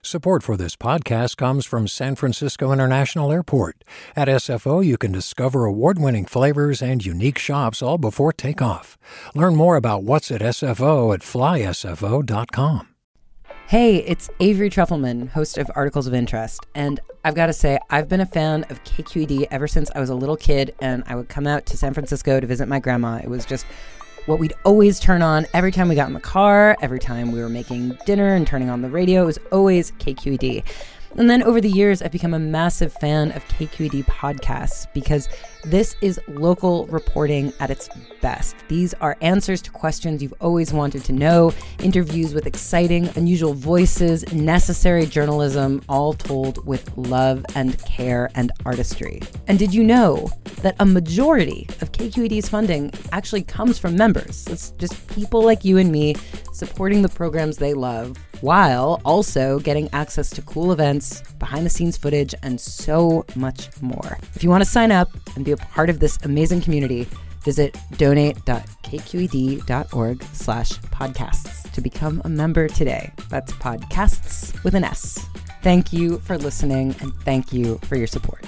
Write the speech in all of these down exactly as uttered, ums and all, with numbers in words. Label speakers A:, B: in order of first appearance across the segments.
A: Support for this podcast comes from San Francisco International Airport. At S F O, you can discover award-winning flavors and unique shops all before takeoff. Learn more about what's at S F O at fly S F O dot com.
B: Hey, it's Avery Trufelman, host of Articles of Interest, and I've got to say, I've been a fan of K Q E D ever since I was a little kid, and I would come out to San Francisco to visit my grandma. It was just what we'd always turn on every time we got in the car, every time we were making dinner and turning on the radio. It was always K Q E D. And then over the years, I've become a massive fan of K Q E D podcasts because this is local reporting at its best. These are answers to questions you've always wanted to know, interviews with exciting, unusual voices, necessary journalism, all told with love and care and artistry. And did you know that a majority of K Q E D's funding actually comes from members? It's just people like you and me supporting the programs they love, while also getting access to cool events, behind-the-scenes footage, and so much more. If you want to sign up and be a part of this amazing community, visit donate.kqed.org slash podcasts to become a member today. That's podcasts with an S. Thank you for listening, and thank you for your support.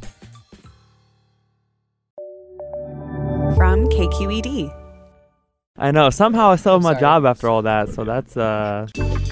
C: From K Q E D.
D: I know. Somehow I still have my job after all that, so that's... uh.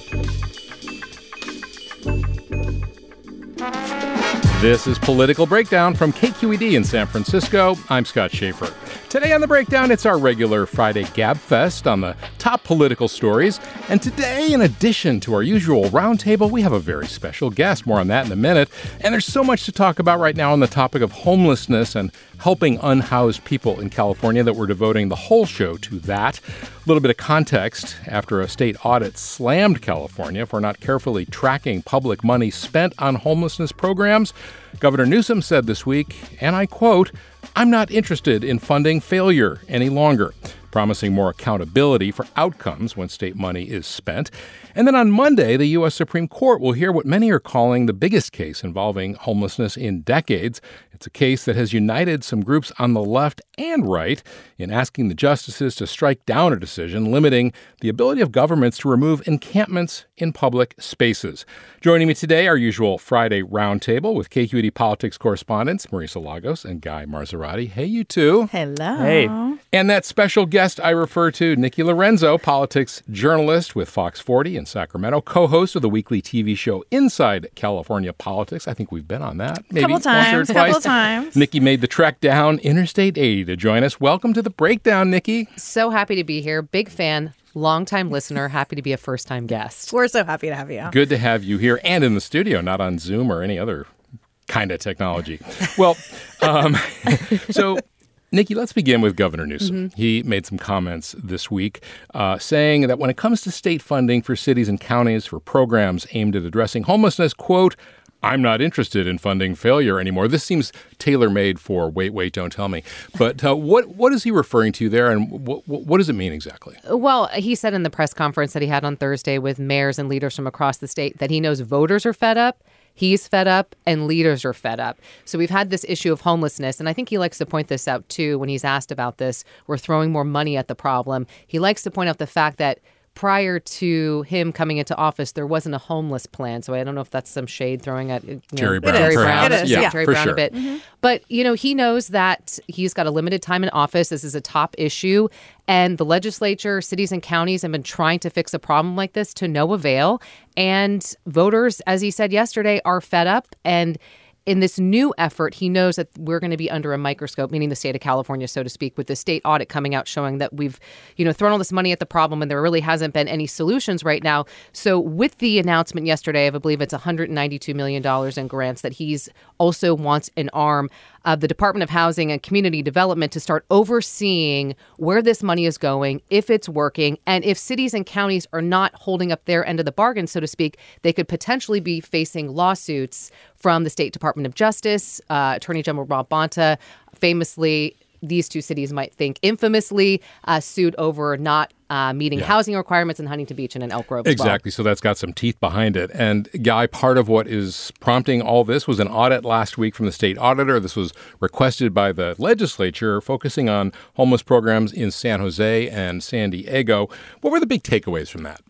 E: This is Political Breakdown from K Q E D in San Francisco. I'm Scott Schaefer. Today on The Breakdown, it's our regular Friday Gab Fest on the top political stories. And today, in addition to our usual roundtable, we have a very special guest. More on that in a minute. And there's so much to talk about right now on the topic of homelessness and helping unhoused people in California that we're devoting the whole show to that. A little bit of context. After a state audit slammed California for not carefully tracking public money spent on homelessness programs, Governor Newsom said this week, and I quote, "I'm not interested in funding failure any longer," promising more accountability for outcomes when state money is spent. And then on Monday, the U S Supreme Court will hear what many are calling the biggest case involving homelessness in decades. It's a case that has united some groups on the left and right in asking the justices to strike down a decision limiting the ability of governments to remove encampments in public spaces. Joining me today, our usual Friday roundtable with K Q E D politics correspondents Marisa Lagos and Guy Marzorati. Hey, you two.
C: Hello.
D: Hey.
E: And that special guest I refer to, Nikki Lorenzo, politics journalist with Fox forty in Sacramento, co-host of the weekly T V show Inside California Politics. I think we've been on that. Maybe
C: couple times,
E: once or twice.
C: couple times.
E: Nikki made the trek down Interstate eighty to join us. Welcome to The Breakdown, Nikki.
F: So happy to be here. Big fan, longtime listener, happy to be a first-time guest.
C: We're so happy to have you.
E: Good to have you here and in the studio, not on Zoom or any other kind of technology. Well, um, so... Nikki, let's begin with Governor Newsom. Mm-hmm. He made some comments this week uh, saying that when it comes to state funding for cities and counties for programs aimed at addressing homelessness, quote, "I'm not interested in funding failure anymore." This seems tailor-made for wait, wait, don't tell me. But uh, what what is he referring to there, and what, what does it mean exactly?
F: Well, he said in the press conference that he had on Thursday with mayors and leaders from across the state that he knows voters are fed up. He's fed up and leaders are fed up. So we've had this issue of homelessness. And I think he likes to point this out, too, when he's asked about this. We're throwing more money at the problem. He likes to point out the fact that prior to him coming into office, there wasn't a homeless plan. So I don't know if that's some shade throwing at you know,
E: Jerry Brown.
F: Jerry
E: Perhaps.
F: Brown,
C: It is,
F: yeah,
C: yeah,
F: Jerry
E: for
F: Brown
E: sure.
F: a bit. Mm-hmm. But, you know, he knows that he's got a limited time in office. This is a top issue. And the legislature, cities and counties have been trying to fix a problem like this to no avail. And voters, as he said yesterday, are fed up. And in this new effort, he knows that we're going to be under a microscope, meaning the state of California, so to speak, with the state audit coming out showing that we've, you know, thrown all this money at the problem and there really hasn't been any solutions right now. So with the announcement yesterday of, I believe it's one hundred ninety-two million dollars in grants that he's also wants an arm of the Department of Housing and Community Development to start overseeing where this money is going, if it's working, and if cities and counties are not holding up their end of the bargain, so to speak, they could potentially be facing lawsuits from the State Department of Justice. Uh, Attorney General Rob Bonta famously, these two cities might think infamously, uh, sued over not uh, meeting
E: Yeah.
F: housing requirements in Huntington Beach and in Elk Grove as well.
E: Exactly. So that's got some teeth behind it. And Guy, part of what is prompting all this was an audit last week from the state auditor. This was requested by the legislature, focusing on homeless programs in San Jose and San Diego. What were the big takeaways from that?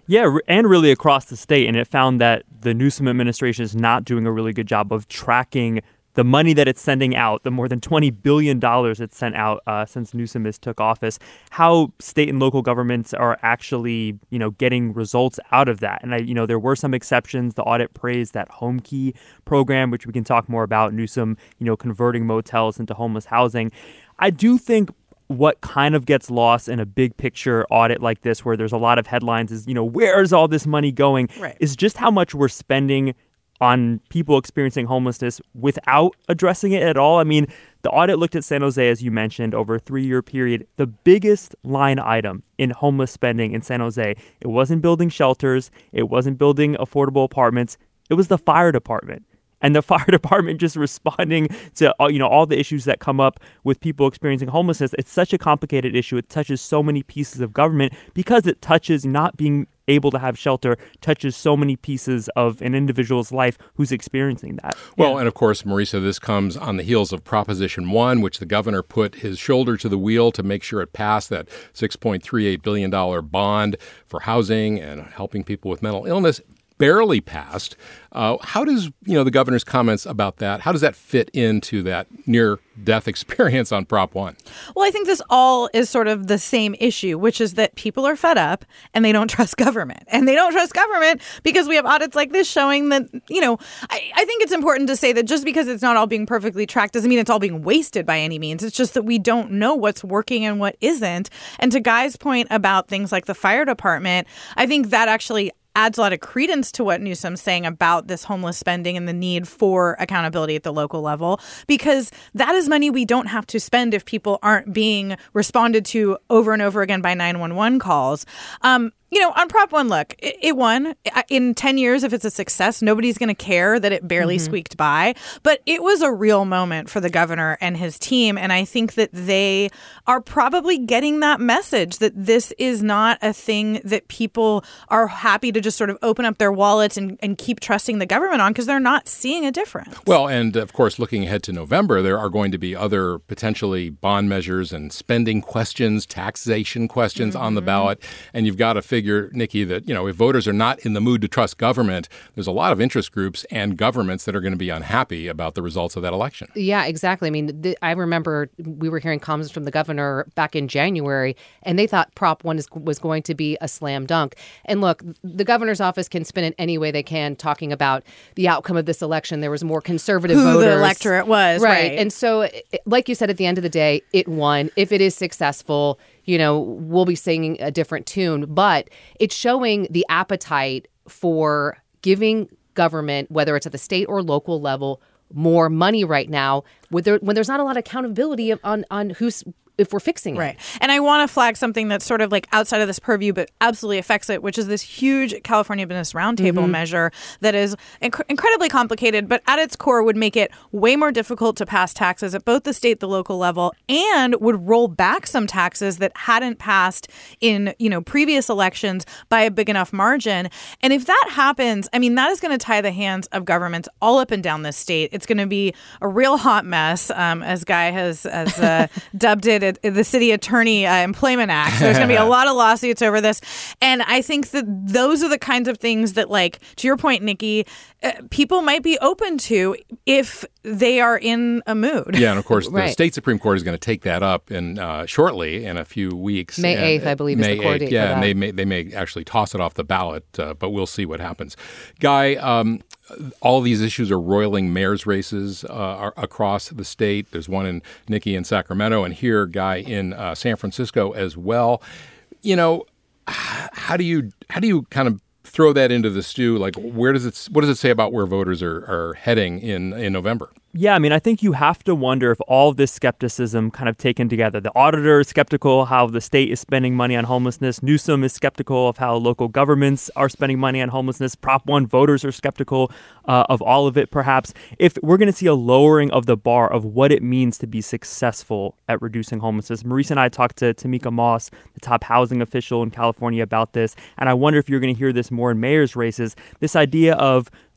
D: Yeah, r- and really across the state. And it found that the Newsom administration is not doing a really good job of tracking the money that it's sending out, the more than twenty billion dollars it's sent out uh, since Newsom has took office, how state and local governments are actually, you know, getting results out of that. And, I, you know, there were some exceptions. The audit praised that Home Key program, which we can talk more about, Newsom, you know, converting motels into homeless housing. I do think what kind of gets lost in a big picture audit like this, where there's a lot of headlines, is, you know, where's all this money going,
C: Right.
D: is just how much we're spending on people experiencing homelessness without addressing it at all. I mean, the audit looked at San Jose, as you mentioned, over a three-year period. The biggest line item in homeless spending in San Jose, it wasn't building shelters, it wasn't building affordable apartments, it was the fire department. And the fire department just responding to all, you know, all the issues that come up with people experiencing homelessness. It's such a complicated issue. It touches so many pieces of government because it touches not being able to have shelter, touches so many pieces of an individual's life who's experiencing that.
E: Well,
D: Yeah.
E: and of course, Marisa, this comes on the heels of Proposition one, which the governor put his shoulder to the wheel to make sure it passed, that six point three eight billion dollars bond for housing and helping people with mental illness. Barely passed. Uh, how does, you know, the governor's comments about that, how does that fit into that near-death experience on Prop one?
C: Well, I think this all is sort of the same issue, which is that people are fed up and they don't trust government. And they don't trust government because we have audits like this showing that, you know, I, I think it's important to say that just because it's not all being perfectly tracked doesn't mean it's all being wasted by any means. It's just that we don't know what's working and what isn't. And to Guy's point about things like the fire department, I think that actually adds a lot of credence to what Newsom's saying about this homeless spending and the need for accountability at the local level, because that is money we don't have to spend if people aren't being responded to over and over again by nine one one calls. Um, You know, on Prop one, look, it, it won. In ten years, if it's a success, nobody's going to care that it barely mm-hmm. squeaked by. But it was a real moment for the governor and his team. And I think that they are probably getting that message that this is not a thing that people are happy to just sort of open up their wallets and, and keep trusting the government on because they're not seeing a difference.
E: Well, and of course, looking ahead to November, there are going to be other potentially bond measures and spending questions, taxation questions mm-hmm. on the ballot. And you've got to figure figure, Nikki, that, you know, if voters are not in the mood to trust government, there's a lot of interest groups and governments that are going to be unhappy about the results of that election.
F: Yeah, exactly. I mean, th- I remember we were hearing comments from the governor back in January, and they thought Prop one is, was going to be a slam dunk. And look, the governor's office can spin it any way they can, talking about the outcome of this election. There was more conservative
C: Who
F: voters.
C: the electorate was, right.
F: right. And so, like you said, at the end of the day, it won. If it is successful, you know, we'll be singing a different tune. But it's showing the appetite for giving government, whether it's at the state or local level, more money right now, when, there, when there's not a lot of accountability on, on who's if we're fixing it.
C: Right. And I want to flag something that's sort of like outside of this purview, but absolutely affects it, which is this huge California Business Roundtable mm-hmm. measure that is inc- incredibly complicated, but at its core would make it way more difficult to pass taxes at both the state, the local level, and would roll back some taxes that hadn't passed in, you know, previous elections by a big enough margin. And if that happens, I mean, that is going to tie the hands of governments all up and down this state. It's going to be a real hot mess, um, as Guy has, has uh, dubbed it, the City Attorney uh, Employment Act. So there's going to be a lot of lawsuits over this. And I think that those are the kinds of things that, like, to your point, Nikki, uh, people might be open to if they are in a mood.
E: Yeah, and of course,
F: right.
E: the state Supreme Court is going to take that up in uh, shortly, in a few weeks.
F: May eighth,
E: and,
F: I believe,
E: May
F: is the court
E: eighth,
F: date
E: yeah,
F: for that.
E: and they may, they may actually toss it off the ballot, uh, but we'll see what happens. Guy, um, all these issues are roiling mayor's races uh, are across the state. There's one in Nikki in Sacramento, and here, Guy, in uh, San Francisco as well. You know, how do you how do you kind of throw that into the stew? Like, where does it what does it say about where voters are, are heading in, in November?
D: Yeah, I mean, I think you have to wonder if all of this skepticism kind of taken together. The auditor is skeptical how the state is spending money on homelessness. Newsom is skeptical of how local governments are spending money on homelessness. Prop one voters are skeptical uh, of all of it, perhaps. If we're going to see a lowering of the bar of what it means to be successful at reducing homelessness. Marisa and I talked to Tamika Moss, the top housing official in California, about this. And I wonder if you're going to hear this more in mayor's races, this idea of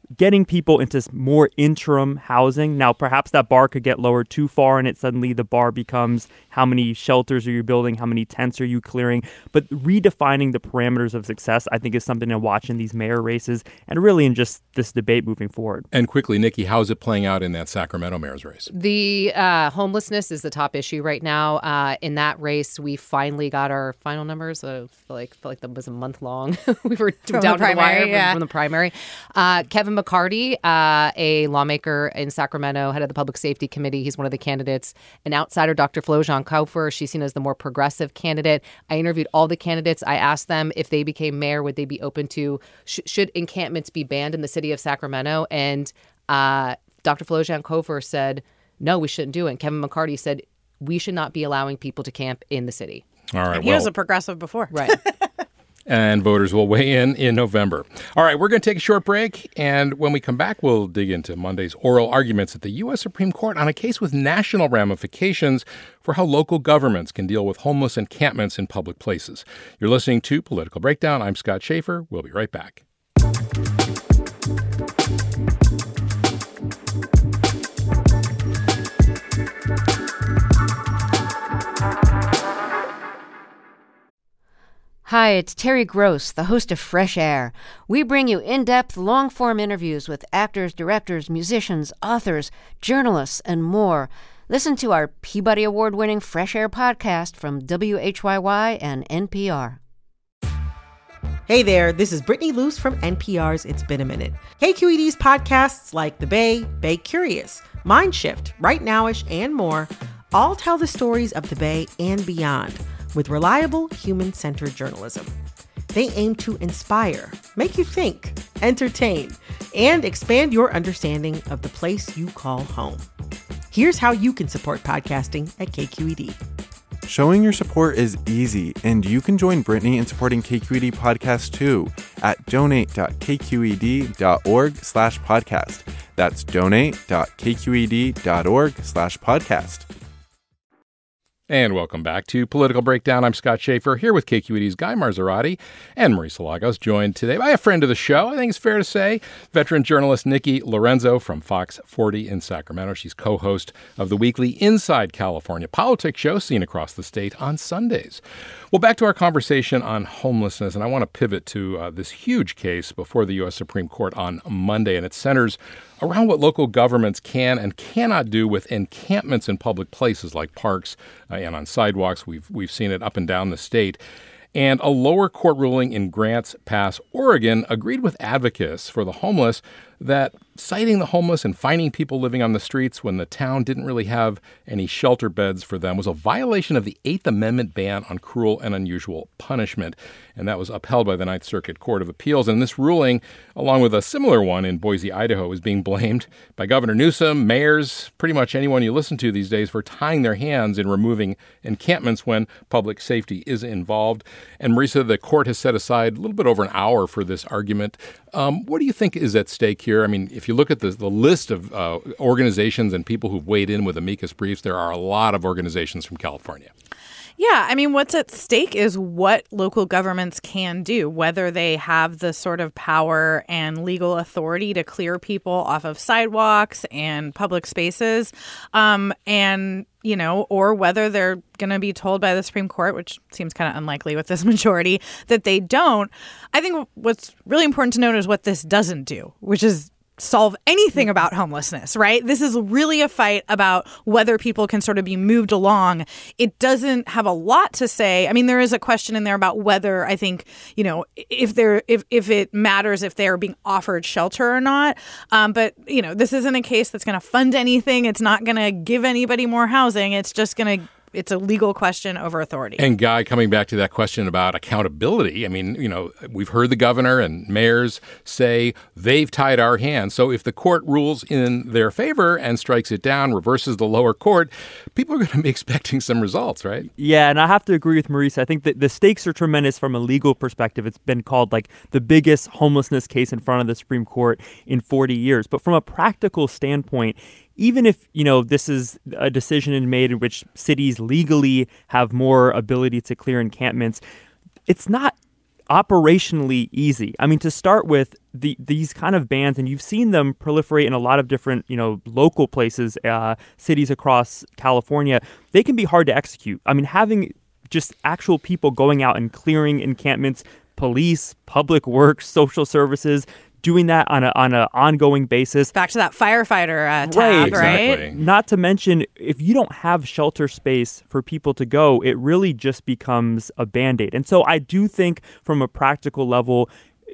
D: getting people into more interim housing. Now, perhaps that bar could get lowered too far, and it suddenly the bar becomes how many shelters are you building, how many tents are you clearing. But redefining the parameters of success, I think, is something to watch in these mayor races and really in just this debate moving forward.
E: And quickly, Nikki, how's it playing out in that Sacramento mayor's race?
F: The uh, homelessness is the top issue right now. Uh, in that race, we finally got our final numbers. Uh, I feel like, feel like that was a month long. we were
C: From
F: down
C: the
F: to the wire
C: primary, yeah.
F: from, from the primary. Uh, Kevin McCarty, uh, a lawmaker in Sacramento, head of the Public Safety Committee. He's one of the candidates. An outsider, Doctor Flojean Kaufer. She's seen as the more progressive candidate. I interviewed all the candidates. I asked them if they became mayor, would they be open to, sh- should encampments be banned in the city of Sacramento? And uh, Doctor Flojean Kaufer said, no, we shouldn't do it. And Kevin McCarty said, we should not be allowing people to camp in the city.
E: All right.
C: He
E: well,
C: was a progressive before.
F: Right.
E: And voters will weigh in in November. All right, we're going to take a short break. And when we come back, we'll dig into Monday's oral arguments at the U S Supreme Court on a case with national ramifications for how local governments can deal with homeless encampments in public places. You're listening to Political Breakdown. I'm Scott Schaefer. We'll be right back.
G: Hi, it's Terry Gross, the host of Fresh Air. We bring you in-depth, long-form interviews with actors, directors, musicians, authors, journalists, and more. Listen to our Peabody Award-winning Fresh Air podcast from W H Y Y and N P R.
H: Hey there, this is Brittany Luce from N P R's It's Been a Minute. K Q E D's podcasts like The Bay, Bay Curious, Mind Shift, Right Nowish, and more all tell the stories of the Bay and beyond with reliable, human-centered journalism. They aim to inspire, make you think, entertain, and expand your understanding of the place you call home. Here's how you can support podcasting at K Q E D.
I: Showing your support is easy, and you can join Brittany in supporting K Q E D Podcast too at donate.kqed.org slash podcast. That's donate.kqed.org slash podcast.
E: And welcome back to Political Breakdown. I'm Scott Schaefer here with K Q E D's Guy Marzorati and Marisa Lagos, joined today by a friend of the show, I think it's fair to say, veteran journalist Nikki Lorenzo from Fox forty in Sacramento. She's co-host of the weekly Inside California politics show seen across the state on Sundays. Well, back to our conversation on homelessness, and I want to pivot to uh, this huge case before the U S Supreme Court on Monday, and it centers around what local governments can and cannot do with encampments in public places like parks uh, and on sidewalks. We've we've seen it up and down the state. And a lower court ruling in Grants Pass, Oregon, agreed with advocates for the homeless that citing the homeless and finding people living on the streets when the town didn't really have any shelter beds for them was a violation of the Eighth Amendment ban on cruel and unusual punishment. And that was upheld by the Ninth Circuit Court of Appeals. And this ruling, along with a similar one in Boise, Idaho, is being blamed by Governor Newsom, mayors, pretty much anyone you listen to these days for tying their hands in removing encampments when public safety is involved. And Marisa, the court has set aside a little bit over an hour for this argument. Um, what do you think is at stake here? I mean, if you look at the, the list of uh, organizations and people who've weighed in with amicus briefs, there are a lot of organizations from California.
C: Yeah, I mean, what's at stake is what local governments can do, whether they have the sort of power and legal authority to clear people off of sidewalks and public spaces, um, and, you know, or whether they're going to be told by the Supreme Court, which seems kind of unlikely with this majority, that they don't. I think what's really important to note is what this doesn't do, which is solve anything about homelessness, right? This is really a fight about whether people can sort of be moved along. It doesn't have a lot to say. I mean, there is a question in there about whether, I think, you know, if they're if if it matters if they are being offered shelter or not. Um, but, you know, this isn't a case that's going to fund anything. It's not going to give anybody more housing. It's just going to It's a legal question over authority.
E: And Guy, coming back to that question about accountability, I mean, you know, we've heard the governor and mayors say they've tied our hands. So if the court rules in their favor and strikes it down, reverses the lower court, people are going to be expecting some results, right?
D: Yeah, and I have to agree with Marisa. I think that the stakes are tremendous from a legal perspective. It's been called like the biggest homelessness case in front of the Supreme Court in forty years. But from a practical standpoint, even if, you know, this is a decision made in which cities legally have more ability to clear encampments, it's not operationally easy. I mean, to start with, the these kind of bans, and you've seen them proliferate in a lot of different, you know, local places, uh, cities across California, they can be hard to execute. I mean, having just actual people going out and clearing encampments, police, public works, social services, doing that on a on an ongoing basis.
C: Back to that firefighter uh, tab,
D: right?
E: Exactly.
C: right?
D: Not to mention, if you don't have shelter space for people to go, it really just becomes a Band-Aid. And so I do think from a practical level,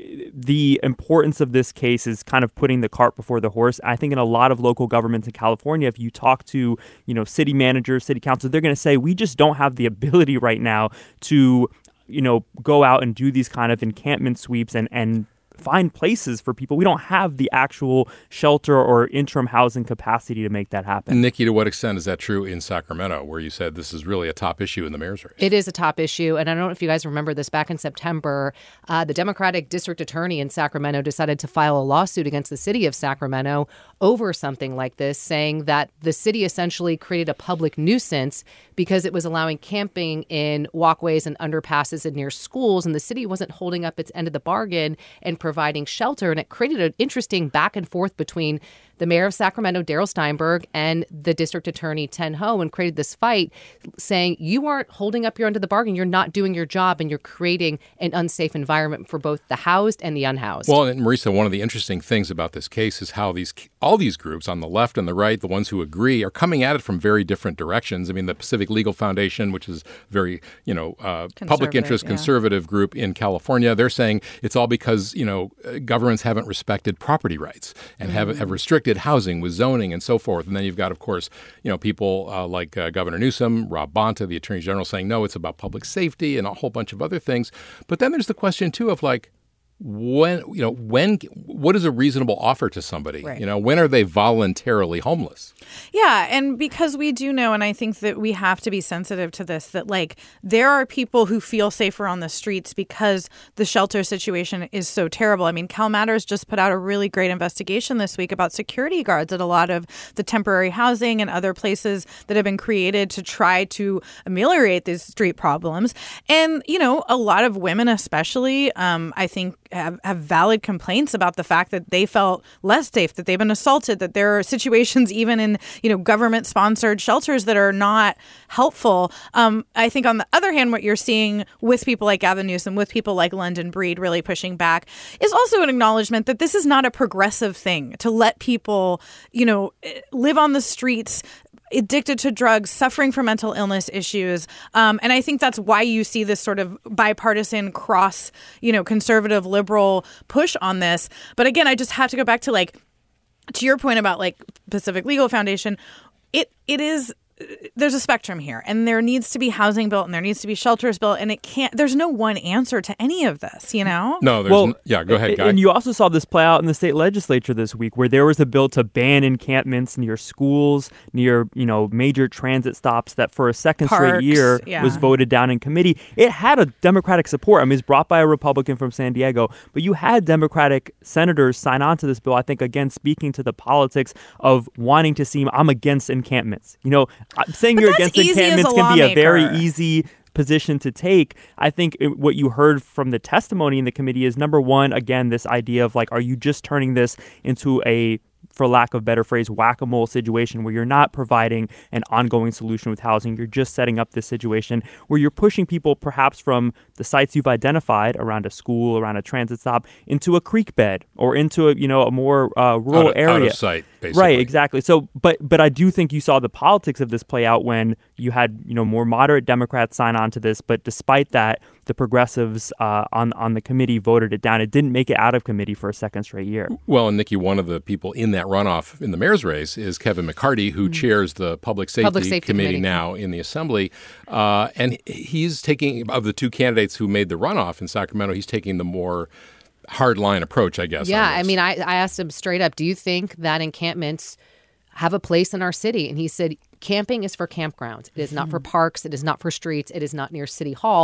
D: the importance of this case is kind of putting the cart before the horse. I think in a lot of local governments in California, if you talk to, you know, city managers, city council, they're going to say, we just don't have the ability right now to, you know, go out and do these kind of encampment sweeps and, and find places for people. We don't have the actual shelter or interim housing capacity to make that happen.
E: Nikki, to what extent is that true in Sacramento, where you said this is really a top issue in the mayor's race?
F: It is a top issue. And I don't know if you guys remember this, back in September, uh, the Democratic district attorney in Sacramento decided to file a lawsuit against the city of Sacramento over something like this, saying that the city essentially created a public nuisance because it was allowing camping in walkways and underpasses and near schools, and the city wasn't holding up its end of the bargain and providing shelter. And it created an interesting back and forth between the mayor of Sacramento, Darrell Steinberg, and the district attorney, Ten Ho, and created this fight saying, you aren't holding up your end of the bargain, you're not doing your job, and you're creating an unsafe environment for both the housed and the unhoused.
E: Well, and Marisa, one of the interesting things about this case is how these all these groups on the left and the right, the ones who agree, are coming at it from very different directions. I mean, the Pacific Legal Foundation, which is very, you know, uh, public interest
C: yeah.
E: conservative group in California, they're saying it's all because, you know, governments haven't respected property rights and mm-hmm. have, have restricted housing with zoning and so forth. And then you've got, of course, you know, people uh, like uh, Governor Newsom, Rob Bonta, the Attorney General, saying, no, it's about public safety and a whole bunch of other things. But then there's the question, too, of like, when, you know, when, what is a reasonable offer to somebody?
C: Right.
E: You know, when are they voluntarily homeless?
C: Yeah. And because we do know, and I think that we have to be sensitive to this, that like there are people who feel safer on the streets because the shelter situation is so terrible. I mean, Cal Matters just put out a really great investigation this week about security guards at a lot of the temporary housing and other places that have been created to try to ameliorate these street problems. And, you know, a lot of women especially, um, I think, Have, have valid complaints about the fact that they felt less safe, that they've been assaulted, that there are situations even in, you know, government-sponsored shelters that are not helpful. Um, I think on the other hand, what you're seeing with people like Gavin Newsom, with people like London Breed really pushing back, is also an acknowledgement that this is not a progressive thing to let people, you know, live on the streets, addicted to drugs, suffering from mental illness issues. Um, and I think that's why you see this sort of bipartisan cross, you know, conservative liberal push on this. But again, I just have to go back to like, to your point about like Pacific Legal Foundation, it it is, there's a spectrum here, and there needs to be housing built and there needs to be shelters built, and it can't, there's no one answer to any of this, you know?
E: No, there's,
D: well,
E: n- yeah, go ahead, Guy.
D: And you also saw this play out in the state legislature this week, where there was a bill to ban encampments near schools, near, you know, major transit stops that for a second
C: Parks,
D: straight year
C: yeah.
D: was voted down in committee. It had a Democratic support. I mean, it's brought by a Republican from San Diego, but you had Democratic senators sign on to this bill, I think, again, speaking to the politics of wanting to seem, I'm against encampments. You know, saying
C: But
D: you're
C: that's
D: against
C: easy as
D: encampments
C: a
D: can be a very
C: lawmaker.
D: easy position to take. I think it, what you heard from the testimony in the committee is, number one, again, this idea of like, are you just turning this into a, for lack of a better phrase, whack-a-mole situation where you're not providing an ongoing solution with housing. You're just setting up this situation where you're pushing people perhaps from the sites you've identified around a school, around a transit stop, into a creek bed or into a, you know, a more uh, rural
E: out of,
D: area.
E: Out of sight, basically.
D: Right, exactly. So, but but I do think you saw the politics of this play out when you had, you know, more moderate Democrats sign on to this, but despite that, the progressives uh, on on the committee voted it down. It didn't make it out of committee for a second straight year.
E: Well, and Nikki, one of the people in that runoff in the mayor's race is Kevin McCarty, who mm-hmm. chairs the Public Safety,
F: Public Safety
E: Committee,
F: Committee
E: now in the Assembly. Uh, and he's taking, of the two candidates who made the runoff in Sacramento, he's taking the more hardline approach, I guess.
F: Yeah, I mean, I, I asked him straight up, do you think that encampments have a place in our city? And he said, camping is for campgrounds. It is not for parks. It is not for streets. It is not near City Hall.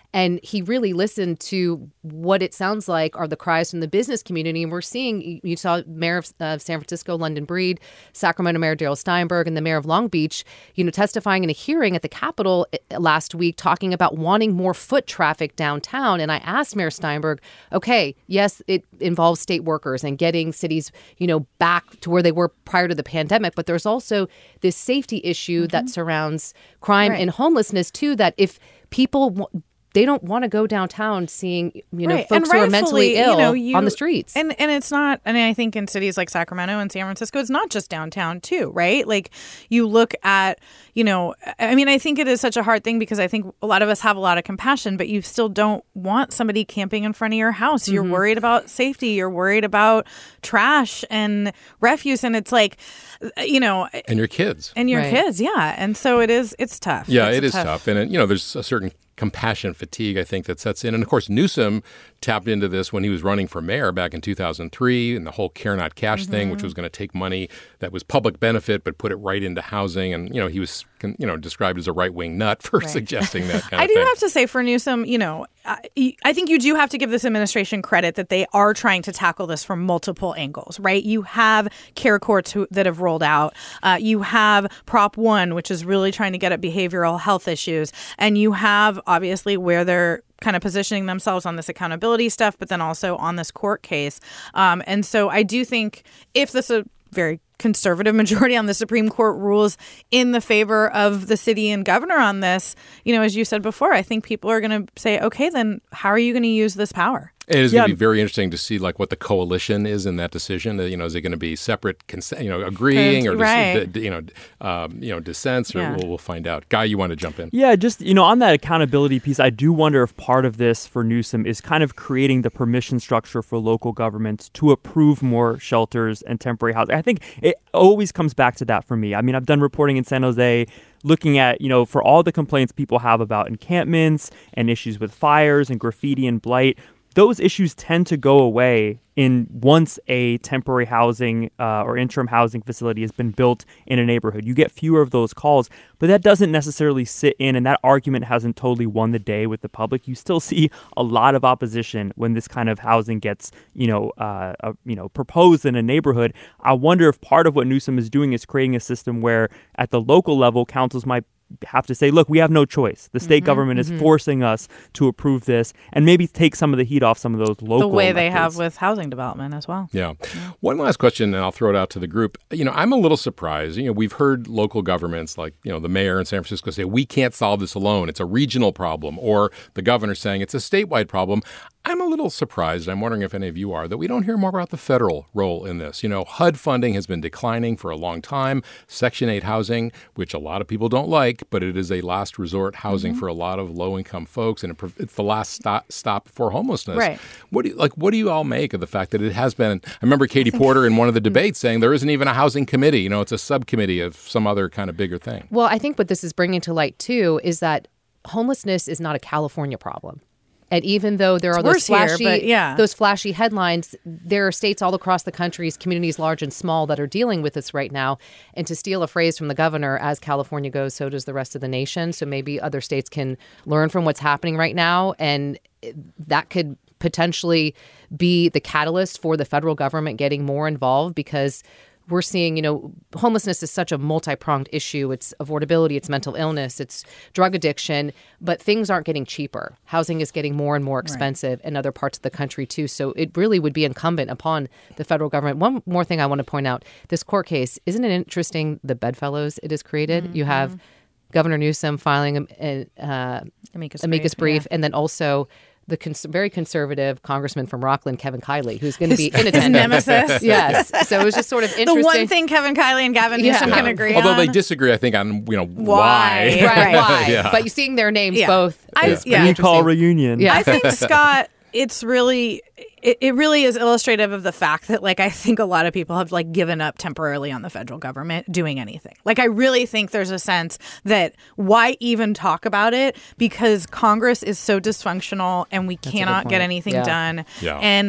F: And he really listened to what it sounds like are the cries from the business community. And we're seeing, you saw Mayor of uh, San Francisco, London Breed, Sacramento Mayor Darrell Steinberg, and the Mayor of Long Beach, you know, testifying in a hearing at the Capitol last week, talking about wanting more foot traffic downtown. And I asked Mayor Steinberg, okay, yes, it involves state workers and getting cities, you know, back to where they were prior to the pandemic. But there's also this safety issue mm-hmm. that surrounds crime
C: right.
F: and homelessness, too, that if people w- they don't want to go downtown seeing, you know,
C: right.
F: folks
C: and
F: who are mentally ill
C: you know, you,
F: on the streets.
C: And and it's not, and I think in cities like Sacramento and San Francisco, it's not just downtown too, right? Like you look at, you know, I mean, I think it is such a hard thing because I think a lot of us have a lot of compassion, but you still don't want somebody camping in front of your house. You're mm-hmm. worried about safety. You're worried about trash and refuse. And it's like, you know.
E: And your kids.
C: And your
F: right.
C: kids, yeah. And so it is, it's tough.
E: Yeah,
C: it's
E: it is
C: tough.
E: tough. And, you know, there's a certain compassion fatigue, I think, that sets in. And of course, Newsom tapped into this when he was running for mayor back in two thousand three and the whole Care Not Cash mm-hmm. thing, which was going to take money that was public benefit but put it right into housing. And, you know, he was, you know, described as a right-wing nut for right. suggesting that kind
C: I
E: of
C: do
E: thing.
C: have to say for Newsom, you know, I, I think you do have to give this administration credit that they are trying to tackle this from multiple angles, right? You have care courts who, that have rolled out. Uh, you have Prop one, which is really trying to get at behavioral health issues. And you have, obviously, where they're kind of positioning themselves on this accountability stuff, but then also on this court case. Um, and so I do think if this is a very conservative majority on the Supreme Court rules in the favor of the city and governor on this, you know, as you said before, I think people are going to say, okay, then how are you going to use this power?
E: It is
D: Yeah.
E: going to be very interesting to see like what the coalition is in that decision. Uh, You know, is it going to be separate, consent, you know, agreeing or dis-
C: Right.
E: d- you know, um, you know, dissents, or
C: Yeah.
E: we'll, we'll find out. Guy, you want to jump in?
D: Yeah, just, you know, on that accountability piece, I do wonder if part of this for Newsom is kind of creating the permission structure for local governments to approve more shelters and temporary housing. I think it always comes back to that for me. I mean, I've done reporting in San Jose looking at, you know, for all the complaints people have about encampments and issues with fires and graffiti and blight. Those issues tend to go away in once a temporary housing uh, or interim housing facility has been built in a neighborhood. You get fewer of those calls, but that doesn't necessarily sit in, and that argument hasn't totally won the day with the public. You still see a lot of opposition when this kind of housing gets, you know, uh, uh, you know, proposed in a neighborhood. I wonder if part of what Newsom is doing is creating a system where at the local level, councils might have to say, look, we have no choice. The state
C: mm-hmm,
D: government
C: mm-hmm.
D: is forcing us to approve this, and maybe take some of the heat off some of those local
C: The way they
D: methods.
C: have with housing development as well.
E: Yeah. One last question, and I'll throw it out to the group. You know, I'm a little surprised. You know, we've heard local governments like, you know, the mayor in San Francisco say, we can't solve this alone. It's a regional problem. Or the governor saying it's a statewide problem. I'm a little surprised, I'm wondering if any of you are, that we don't hear more about the federal role in this. You know, H U D funding has been declining for a long time. Section eight housing, which a lot of people don't like, but it is a last resort housing mm-hmm. for a lot of low-income folks, and it, it's the last stop, stop for homelessness.
C: Right.
E: What do you, like? What do you all make of the fact that it has been? I remember Katie Porter in one of the debates saying there isn't even a housing committee. You know, it's a subcommittee of some other kind of bigger thing.
F: Well, I think what this is bringing to light, too, is that homelessness is not a California problem. And even though there
C: It's
F: are those
C: worse here,
F: flashy,
C: but yeah.
F: those flashy headlines, there are states all across the country, communities large and small, that are dealing with this right now. And to steal a phrase from the governor, as California goes, so does the rest of the nation. So maybe other states can learn from what's happening right now, and that could potentially be the catalyst for the federal government getting more involved, because we're seeing, you know, homelessness is such a multi-pronged issue. It's affordability, it's mental illness, it's drug addiction, but things aren't getting cheaper. Housing is getting more and more expensive right. in other parts of the country, too. So it really would be incumbent upon the federal government. One more thing I want to point out, this court case, isn't it interesting the bedfellows it has created? Mm-hmm. You have Governor Newsom filing a, a uh, amicus,
C: amicus
F: brief,
C: yeah.
F: and then also the cons- very conservative congressman from Rockland, Kevin Kiley, who's going to be in attendance.
C: His nemesis.
F: Yes. So it was just sort of interesting.
C: The one thing Kevin Kiley and Gavin Newsom
F: yeah.
C: can agree
E: Although
C: on.
E: they disagree, I think, on, you know,
C: Why.
E: why.
F: Right, why.
E: yeah.
F: But you seeing their names
C: Yeah.
F: both
C: I-
F: is
C: yeah.
F: pretty
D: Recall
F: interesting.
D: reunion.
F: Yeah.
C: I think, Scott, it's really, it, it really is illustrative of the fact that, like, I think a lot of people have, like, given up temporarily on the federal government doing anything. Like, I really think there's a sense that why even talk about it, because Congress is so dysfunctional and we
F: That's a
C: cannot
F: good
C: get
F: point.
C: anything
F: Yeah.
C: done.
E: Yeah.
C: And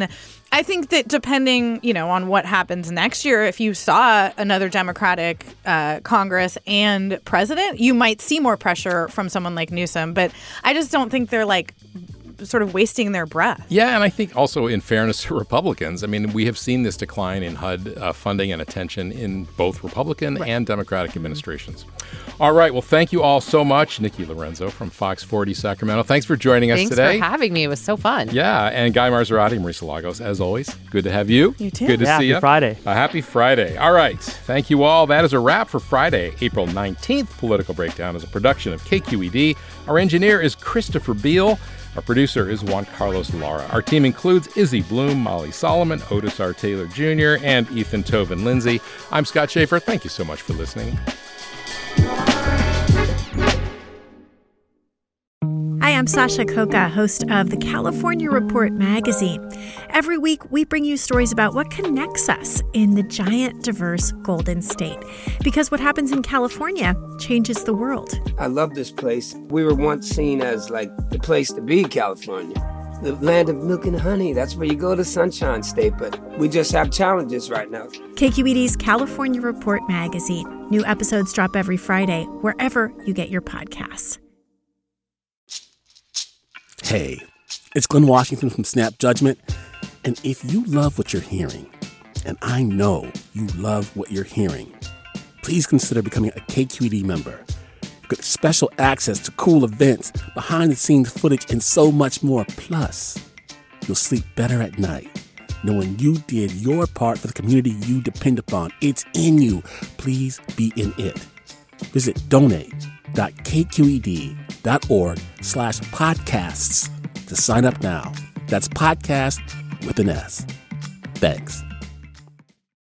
C: I think that depending, you know, on what happens next year, if you saw another Democratic uh, Congress and president, you might see more pressure from someone like Newsom. But I just don't think they're like sort of wasting their breath.
E: Yeah, and I think also in fairness to Republicans, I mean, we have seen this decline in H U D uh, funding and attention in both Republican right. and Democratic administrations. All right, well, thank you all so much. Nikki Lorenzo from Fox forty Sacramento. Thanks for joining us
F: Thanks
E: today.
F: Thanks for having me. It was so fun.
E: Yeah, and Guy Marzorati and Marisa Lagos, as always, good to have you.
C: You too.
E: Good to
D: yeah,
E: see you.
D: Happy Friday.
E: A happy Friday. All right, thank you all. That is a wrap for Friday, April nineteenth. Political Breakdown is a production of K Q E D. Our engineer is Christopher Beal. Our producer is Juan Carlos Lara. Our team includes Izzy Bloom, Molly Solomon, Otis R. Taylor Junior, and Ethan Tovin Lindsay. I'm Scott Schaefer. Thank you so much for listening.
J: Hi, I'm Sasha Khokha, host of the California Report magazine. Every week, we bring you stories about what connects us in the giant, diverse Golden State. Because what happens in California changes the world.
K: I love this place. We were once seen as like the place to be, California. The land of milk and honey. That's where you go to Sunshine State. But we just have challenges right now.
J: K Q E D's California Report magazine. New episodes drop every Friday, wherever you get your podcasts.
L: Hey, it's Glenn Washington from Snap Judgment. And if you love what you're hearing, and I know you love what you're hearing, please consider becoming a K Q E D member. You get special access to cool events, behind-the-scenes footage, and so much more. Plus, you'll sleep better at night knowing you did your part for the community you depend upon. It's in you. Please be in it. Visit donate.kqed.org slash podcasts to sign up now. That's podcast with an S. Thanks.